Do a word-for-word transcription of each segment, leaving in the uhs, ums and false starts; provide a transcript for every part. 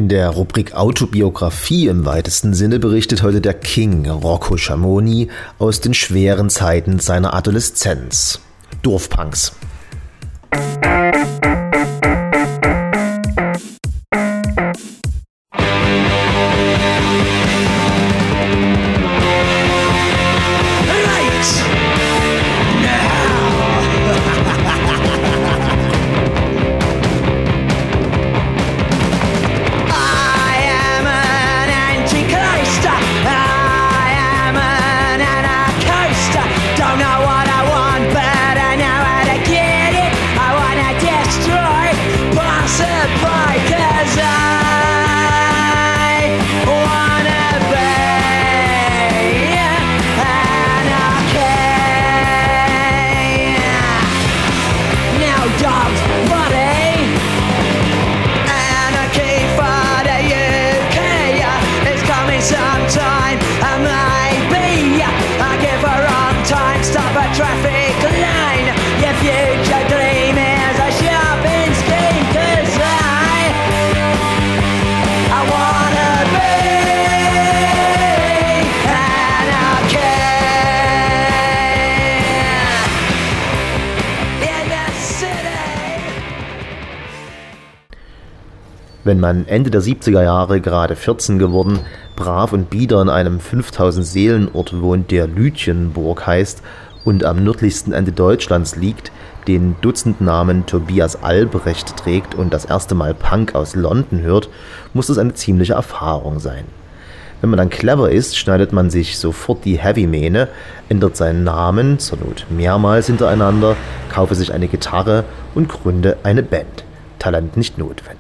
der Rubrik Autobiografie im weitesten Sinne berichtet heute der King Rocco Schamoni aus den schweren Zeiten seiner Adoleszenz. Dorfpunks. Wenn man Ende der siebziger Jahre gerade vierzehn geworden, brav und bieder in einem fünftausend Seelen-Ort wohnt, der Lütjenburg heißt und am nördlichsten Ende Deutschlands liegt, den Dutzendnamen Tobias Albrecht trägt und das erste Mal Punk aus London hört, muss das eine ziemliche Erfahrung sein. Wenn man dann clever ist, schneidet man sich sofort die Heavy-Mähne, ändert seinen Namen, zur Not mehrmals hintereinander, kaufe sich eine Gitarre und gründe eine Band. Talent nicht notwendig.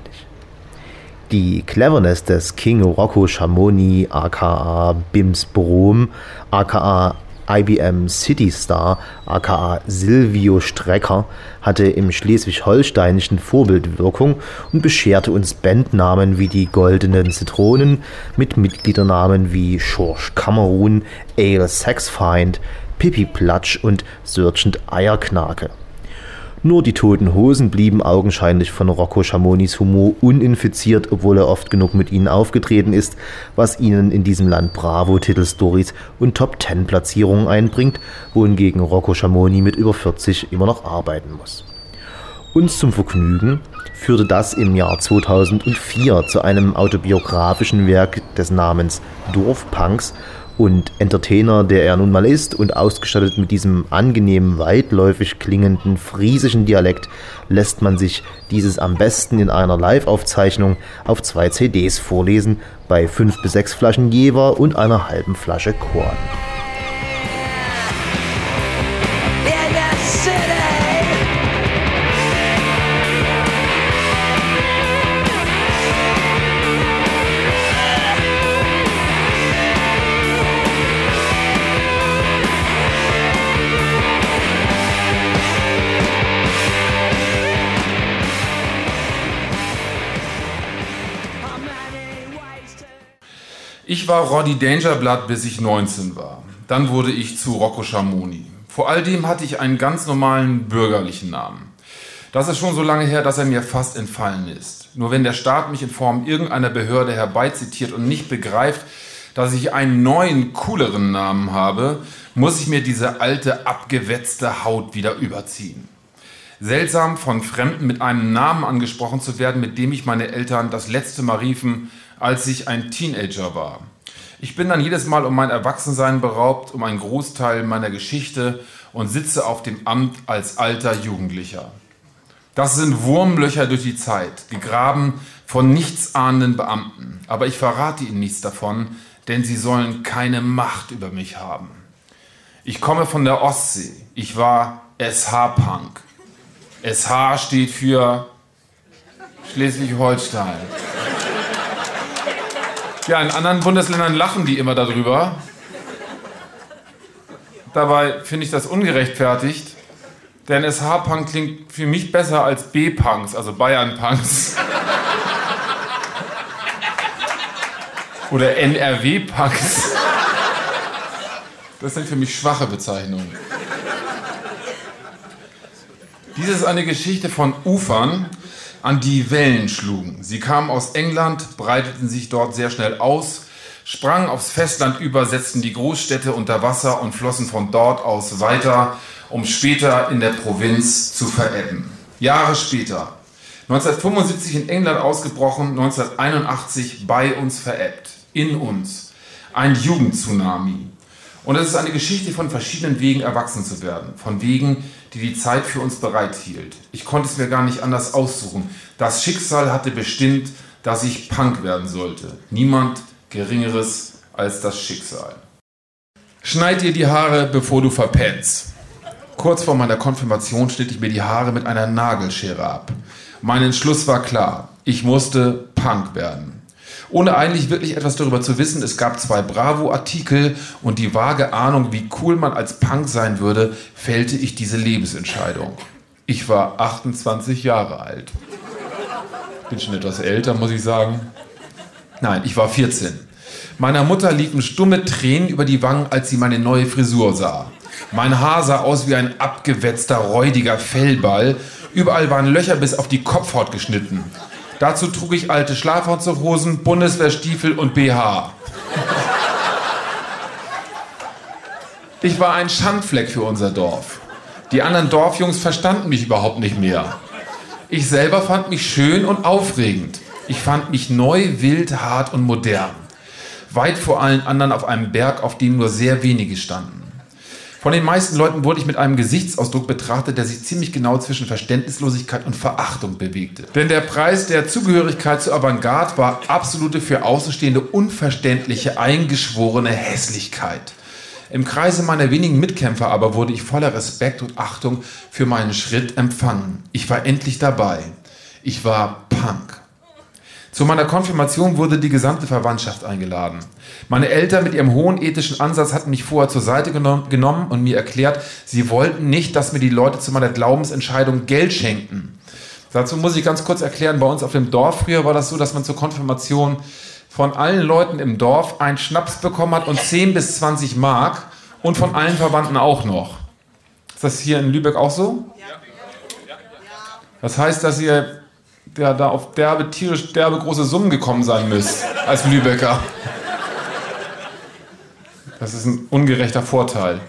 Die Cleverness des King Rocco Schamoni aka Bims Brom aka I B M City Star aka Silvio Strecker hatte im schleswig-holsteinischen Vorbildwirkung und bescherte uns Bandnamen wie die Goldenen Zitronen mit Mitgliedernamen wie Schorsch Kamerun, Ale Sexfind, Pippi Platsch und Sergeant Eierknake. Nur die Toten Hosen blieben augenscheinlich von Rocco Schamonis Humor uninfiziert, obwohl er oft genug mit ihnen aufgetreten ist, was ihnen in diesem Land Bravo-Titelstories und Top-Ten-Platzierungen einbringt, wohingegen Rocco Schamoni mit über vierzig immer noch arbeiten muss. Uns zum Vergnügen führte das im Jahr zweitausendvier zu einem autobiografischen Werk des Namens Dorfpunks, und Entertainer, der er nun mal ist und ausgestattet mit diesem angenehm weitläufig klingenden friesischen Dialekt, lässt man sich dieses am besten in einer Live-Aufzeichnung auf zwei C Ds vorlesen, bei fünf bis sechs Flaschen Jever und einer halben Flasche Korn. Ich war Roddy Dangerblood, bis ich neunzehn war. Dann wurde ich zu Rocco Schamoni. Vor all dem hatte ich einen ganz normalen bürgerlichen Namen. Das ist schon so lange her, dass er mir fast entfallen ist. Nur wenn der Staat mich in Form irgendeiner Behörde herbeizitiert und nicht begreift, dass ich einen neuen, cooleren Namen habe, muss ich mir diese alte, abgewetzte Haut wieder überziehen. Seltsam, von Fremden mit einem Namen angesprochen zu werden, mit dem ich meine Eltern das letzte Mal riefen, als ich ein Teenager war. Ich bin dann jedes Mal um mein Erwachsensein beraubt, um einen Großteil meiner Geschichte und sitze auf dem Amt als alter Jugendlicher. Das sind Wurmlöcher durch die Zeit, gegraben von nichtsahnenden Beamten. Aber ich verrate ihnen nichts davon, denn sie sollen keine Macht über mich haben. Ich komme von der Ostsee. Ich war S H-Punk. S H steht für Schleswig-Holstein. Ja, in anderen Bundesländern lachen die immer darüber. Dabei finde ich das ungerechtfertigt, denn S H-Punk klingt für mich besser als B-Punks, also Bayern-Punks. Oder N R W-Punks. Das sind für mich schwache Bezeichnungen. Dies ist eine Geschichte von Ufern. an die Wellen schlugen. Sie kamen aus England, breiteten sich dort sehr schnell aus, sprangen aufs Festland über, setzten die Großstädte unter Wasser und flossen von dort aus weiter, um später in der Provinz zu verebben. Jahre später, neunzehnhundertfünfundsiebzig in England ausgebrochen, neunzehnhunderteinundachtzig bei uns verebbt, in uns. Ein Jugendtsunami. Und es ist eine Geschichte von verschiedenen Wegen, erwachsen zu werden. Von Wegen, die die Zeit für uns bereithielt. Ich konnte es mir gar nicht anders aussuchen. Das Schicksal hatte bestimmt, dass ich Punk werden sollte. Niemand Geringeres als das Schicksal. Schneid dir die Haare, bevor du verpennst. Kurz vor meiner Konfirmation schnitt ich mir die Haare mit einer Nagelschere ab. Mein Entschluss war klar. Ich musste Punk werden. Ohne eigentlich wirklich etwas darüber zu wissen, es gab zwei Bravo-Artikel und die vage Ahnung, wie cool man als Punk sein würde, fällte ich diese Lebensentscheidung. Ich war achtundzwanzig Jahre alt. Bin schon etwas älter, muss ich sagen. Nein, ich war vierzehn. Meiner Mutter liefen stumme Tränen über die Wangen, als sie meine neue Frisur sah. Mein Haar sah aus wie ein abgewetzter, räudiger Fellball. Überall waren Löcher bis auf die Kopfhaut geschnitten. Dazu trug ich alte Schlafanzughosen, Bundeswehrstiefel und B H. Ich war ein Schandfleck für unser Dorf. Die anderen Dorfjungs verstanden mich überhaupt nicht mehr. Ich selber fand mich schön und aufregend. Ich fand mich neu, wild, hart und modern. Weit vor allen anderen auf einem Berg, auf dem nur sehr wenige standen. Von den meisten Leuten wurde ich mit einem Gesichtsausdruck betrachtet, der sich ziemlich genau zwischen Verständnislosigkeit und Verachtung bewegte. Denn der Preis der Zugehörigkeit zur Avantgarde war absolute, für Außenstehende unverständliche, eingeschworene Hässlichkeit. Im Kreise meiner wenigen Mitkämpfer aber wurde ich voller Respekt und Achtung für meinen Schritt empfangen. Ich war endlich dabei. Ich war Punk. Zu meiner Konfirmation wurde die gesamte Verwandtschaft eingeladen. Meine Eltern mit ihrem hohen ethischen Ansatz hatten mich vorher zur Seite genommen und mir erklärt, sie wollten nicht, dass mir die Leute zu meiner Glaubensentscheidung Geld schenkten. Dazu muss ich ganz kurz erklären, bei uns auf dem Dorf früher war das so, dass man zur Konfirmation von allen Leuten im Dorf einen Schnaps bekommen hat und zehn bis zwanzig Mark und von allen Verwandten auch noch. Ist das hier in Lübeck auch so? Das heißt, dass ihr ja, da auf derbe, tierisch derbe große Summen gekommen sein müsst, als Lübecker. Das ist ein ungerechter Vorteil.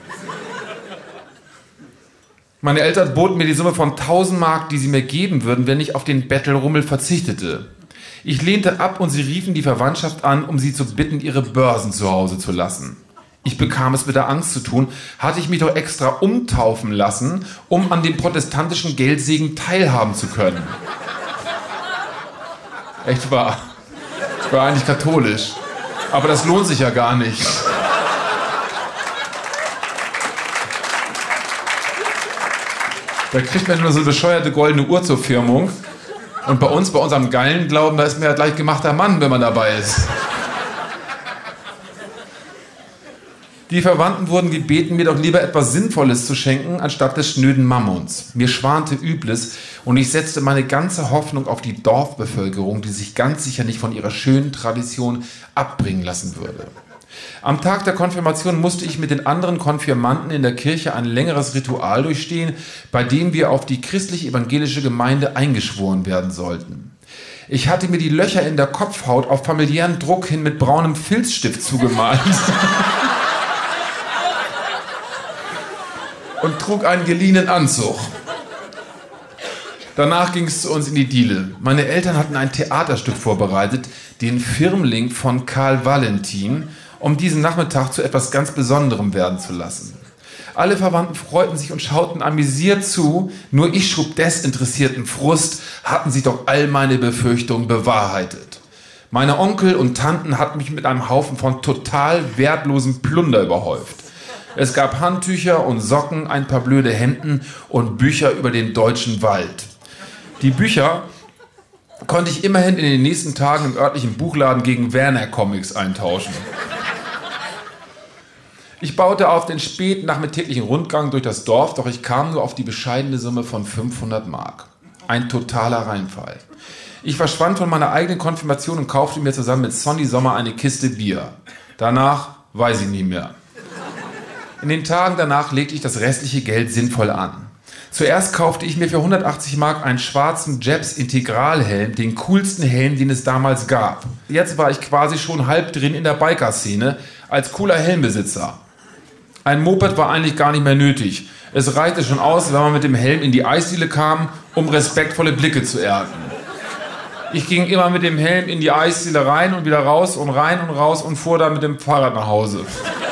Meine Eltern boten mir die Summe von tausend Mark, die sie mir geben würden, wenn ich auf den Bettelrummel verzichtete. Ich lehnte ab und sie riefen die Verwandtschaft an, um sie zu bitten, ihre Börsen zu Hause zu lassen. Ich bekam es mit der Angst zu tun, hatte ich mich doch extra umtaufen lassen, um an dem protestantischen Geldsegen teilhaben zu können. Echt wahr. Ich war eigentlich katholisch. Aber das lohnt sich ja gar nicht. Da kriegt man nur so eine bescheuerte goldene Uhr zur Firmung. Und bei uns, bei unserem geilen Glauben, da ist man ja gleich gemachter Mann, wenn man dabei ist. Die Verwandten wurden gebeten, mir doch lieber etwas Sinnvolles zu schenken, anstatt des schnöden Mammons. Mir schwante Übles und ich setzte meine ganze Hoffnung auf die Dorfbevölkerung, die sich ganz sicher nicht von ihrer schönen Tradition abbringen lassen würde. Am Tag der Konfirmation musste ich mit den anderen Konfirmanden in der Kirche ein längeres Ritual durchstehen, bei dem wir auf die christlich-evangelische Gemeinde eingeschworen werden sollten. Ich hatte mir die Löcher in der Kopfhaut auf familiären Druck hin mit braunem Filzstift zugemalt. Und trug einen geliehenen Anzug. Danach ging es zu uns in die Diele. Meine Eltern hatten ein Theaterstück vorbereitet, den Firmling von Karl Valentin, um diesen Nachmittag zu etwas ganz Besonderem werden zu lassen. Alle Verwandten freuten sich und schauten amüsiert zu, nur ich schob desinteressierten Frust, hatten sich doch all meine Befürchtungen bewahrheitet. Meine Onkel und Tanten hatten mich mit einem Haufen von total wertlosem Plunder überhäuft. Es gab Handtücher und Socken, ein paar blöde Hemden und Bücher über den deutschen Wald. Die Bücher konnte ich immerhin in den nächsten Tagen im örtlichen Buchladen gegen Werner Comics eintauschen. Ich baute auf den späten nachmittäglichen Rundgang durch das Dorf, doch ich kam nur auf die bescheidene Summe von fünfhundert Mark. Ein totaler Reinfall. Ich verschwand von meiner eigenen Konfirmation und kaufte mir zusammen mit Sonny Sommer eine Kiste Bier. Danach weiß ich nie mehr. In den Tagen danach legte ich das restliche Geld sinnvoll an. Zuerst kaufte ich mir für hundertachtzig Mark einen schwarzen Jeps Integralhelm, den coolsten Helm, den es damals gab. Jetzt war ich quasi schon halb drin in der Biker-Szene als cooler Helmbesitzer. Ein Moped war eigentlich gar nicht mehr nötig. Es reichte schon aus, wenn man mit dem Helm in die Eisdiele kam, um respektvolle Blicke zu ernten. Ich ging immer mit dem Helm in die Eisdiele rein und wieder raus und rein und raus und fuhr dann mit dem Fahrrad nach Hause.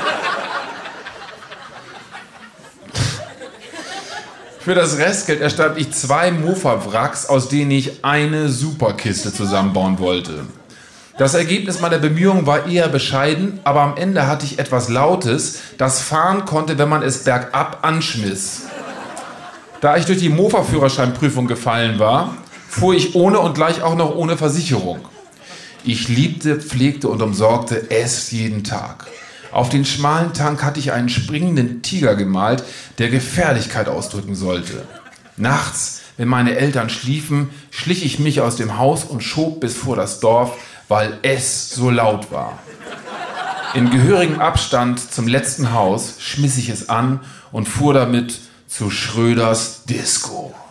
Für das Restgeld erstand ich zwei Mofa-Wracks, aus denen ich eine Superkiste zusammenbauen wollte. Das Ergebnis meiner Bemühungen war eher bescheiden, aber am Ende hatte ich etwas Lautes, das fahren konnte, wenn man es bergab anschmiss. Da ich durch die Mofa-Führerscheinprüfung gefallen war, fuhr ich ohne und gleich auch noch ohne Versicherung. Ich liebte, pflegte und umsorgte es jeden Tag. Auf den schmalen Tank hatte ich einen springenden Tiger gemalt, der Gefährlichkeit ausdrücken sollte. Nachts, wenn meine Eltern schliefen, schlich ich mich aus dem Haus und schob bis vor das Dorf, weil es so laut war. In gehörigem Abstand zum letzten Haus schmiss ich es an und fuhr damit zu Schröders Disco.